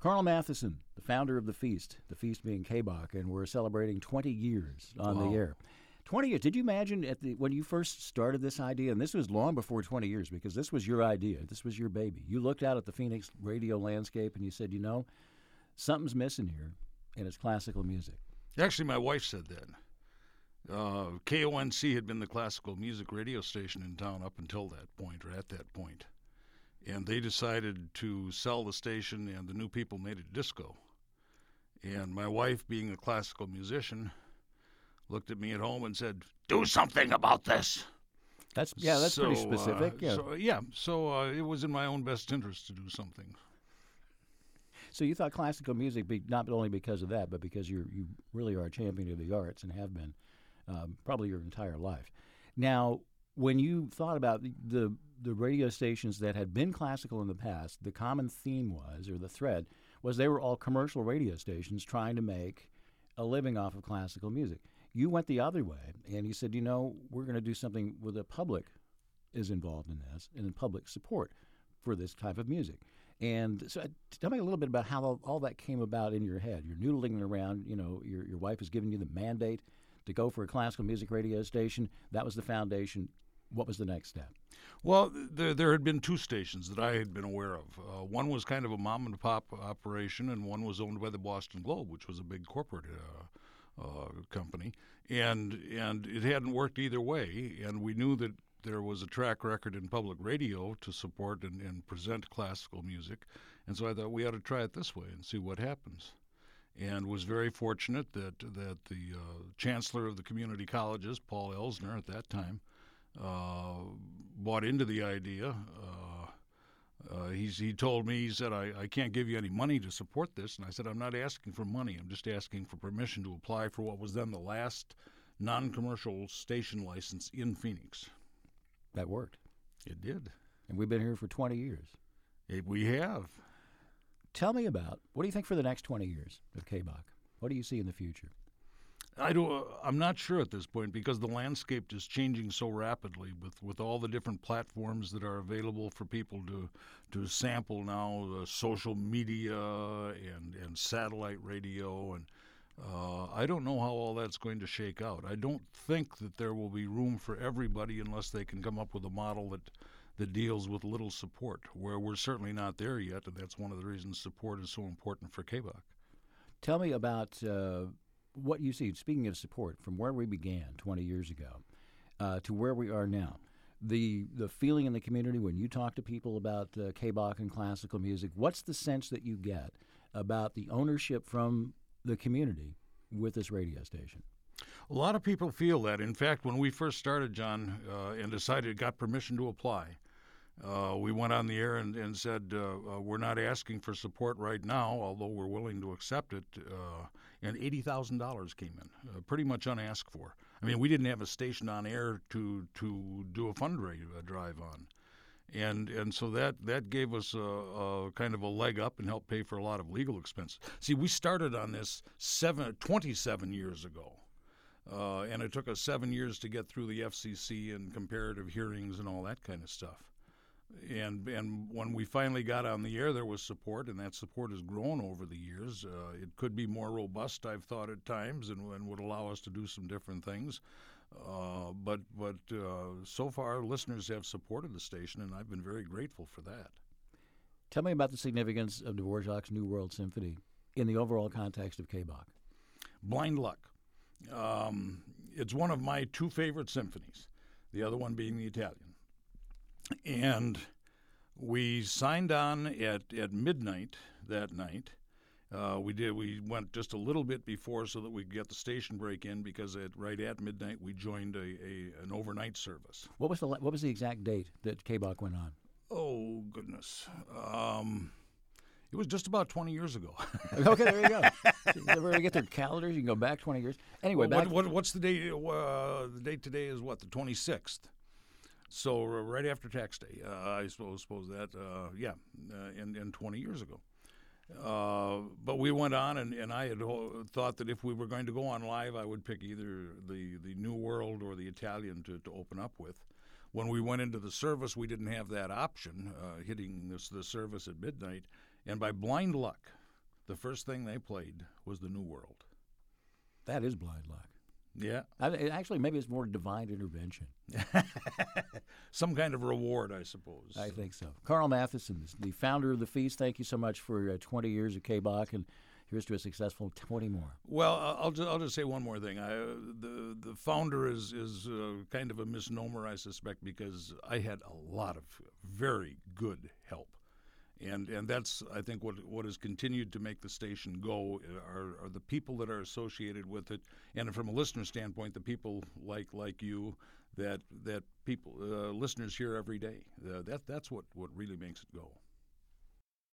Carl Matheson, the founder of the Feast being KBOK, and we're celebrating 20 years on the air. 20 years. Did you imagine when you first started this idea, and this was long before 20 years because this was your idea, this was your baby. You looked out at the Phoenix radio landscape and you said, something's missing here, and it's classical music. Actually, my wife said that. KONC had been the classical music radio station in town up until that point, or at that point. And they decided to sell the station, and the new people made it disco. And my wife, being a classical musician, looked at me at home and said, "Do something about this." That's pretty specific. So it was in my own best interest to do something. So you thought classical music, not only because of that, but because you really are a champion of the arts and have been probably your entire life. Now, when you thought about the radio stations that had been classical in the past, the common theme was, or the thread, was they were all commercial radio stations trying to make a living off of classical music. You went the other way, and you said, we're going to do something where the public is involved in this, and in public support for this type of music. And so tell me a little bit about how all that came about in your head. You're noodling around, your wife has given you the mandate to go for a classical music radio station. That was the foundation. What was the next step? Well, there had been two stations that I had been aware of. One was kind of a mom-and-pop operation, and one was owned by the Boston Globe, which was a big corporate company. And it hadn't worked either way, and we knew that there was a track record in public radio to support and present classical music. And so I thought we ought to try it this way and see what happens. And was very fortunate that the chancellor of the community colleges, Paul Elsner at that time, bought into the idea. He told me, he said, I can't give you any money to support this. And I said, I'm not asking for money. I'm just asking for permission to apply for what was then the last non-commercial station license in Phoenix. That worked. It did. And we've been here for 20 years. We have. Tell me about, what do you think for the next 20 years of KBOK? What do you see in the future? I'm not sure at this point because the landscape is changing so rapidly with all the different platforms that are available for people to sample now, social media and satellite radio. And I don't know how all that's going to shake out. I don't think that there will be room for everybody unless they can come up with a model that deals with little support, where we're certainly not there yet, and that's one of the reasons support is so important for KBOK. Tell me about what you see, speaking of support, from where we began 20 years ago to where we are now. The feeling in the community when you talk to people about KBOK and classical music, what's the sense that you get about the ownership from the community with this radio station? A lot of people feel that. In fact, when we first started, John, and got permission to apply, we went on the air and said, we're not asking for support right now, although we're willing to accept it. And $80,000 came in, pretty much unasked for. I mean, we didn't have a station on air to do a fundraiser drive on. And so that gave us a kind of a leg up and helped pay for a lot of legal expenses. See, we started on this 27 years ago. And it took us 7 years to get through the FCC and comparative hearings and all that kind of stuff. And when we finally got on the air, there was support, and that support has grown over the years. It could be more robust, I've thought at times, and would allow us to do some different things. But so far, listeners have supported the station, and I've been very grateful for that. Tell me about the significance of Dvorak's New World Symphony in the overall context of KBOK. Blind Luck. It's one of my two favorite symphonies, the other one being the Italian. And we signed on at midnight that night. We went just a little bit before so that we could get the station break in because right at midnight we joined an overnight service. What was the exact date that KBOK went on? Oh, goodness. It was just about 20 years ago. Okay, there you go. If you ever get their calendars, you can go back 20 years. Anyway, what's the date? The date today is what, the 26th? So right after tax day, I suppose that, and 20 years ago. But we went on, and I had thought that if we were going to go on live, I would pick either the New World or the Italian to open up with. When we went into the service, we didn't have that option, hitting the service at midnight. And by blind luck, the first thing they played was The New World. That is blind luck. Yeah. Actually, maybe it's more divine intervention. Some kind of reward, I suppose. I think so. Carl Matheson, the founder of the Feast, thank you so much for 20 years at KBach, and here's to a successful 20 more. Well, I'll just say one more thing. The founder is kind of a misnomer, I suspect, because I had a lot of very good help. And that's, I think, what has continued to make the station go are the people that are associated with it, and from a listener standpoint, the people like you that people listeners hear every day. That's what really makes it go.